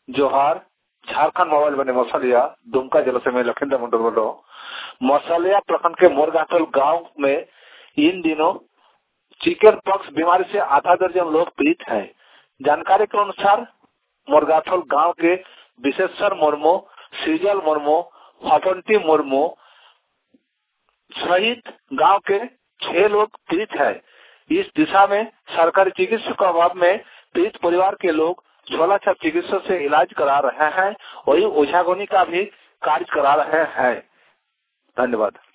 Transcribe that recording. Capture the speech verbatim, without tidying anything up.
जोहार झारखंड मोबाइल बने मसलिया दुमका जिला से मैं लखींदर मंडल बोल रहा हूँ। मसलिया प्रखंड के मोरगाटल गांव में इन दिनों चिकन पॉक्स बीमारी से आधा दर्जन लोग पीड़ित हैं। जानकारी के अनुसार मोरगाटल गांव के विशेषर मुर्मू, सृजल मुर्मू, हपंती मुर्मू सहित गांव के छह लोग पीड़ित हैं। इस दिशा में सरकारी चिकित्सक के अभाव में पीड़ित परिवार के लोग झोला छाप चिकित्सक से इलाज करा रहे हैं। वही ओझागोनी का भी कार्य करा रहे हैं। धन्यवाद।